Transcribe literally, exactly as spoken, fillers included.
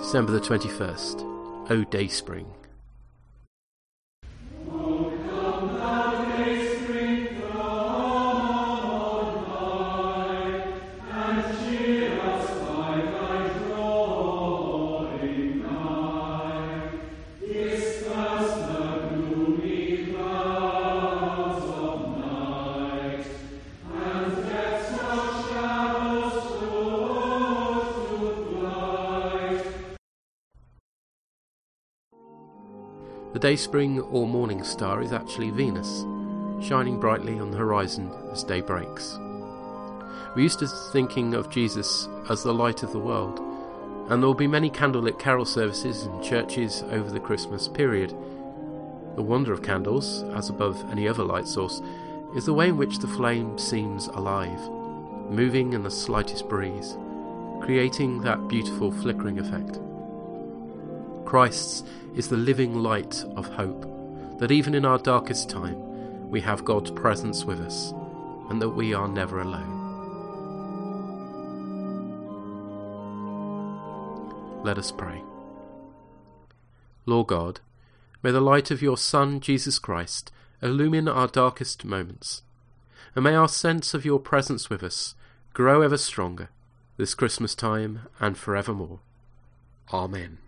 December the twenty-first, O Dayspring. The dayspring or morning star is actually Venus, shining brightly on the horizon as day breaks. We're used to thinking of Jesus as the light of the world, and there will be many candlelit carol services in churches over the Christmas period. The wonder of candles, as above any other light source, is the way in which the flame seems alive, moving in the slightest breeze, creating that beautiful flickering effect. Christ's is the living light of hope, that even in our darkest time we have God's presence with us, and that we are never alone. Let us pray. Lord God, may the light of your Son, Jesus Christ, illumine our darkest moments, and may our sense of your presence with us grow ever stronger this Christmas time and forevermore. Amen.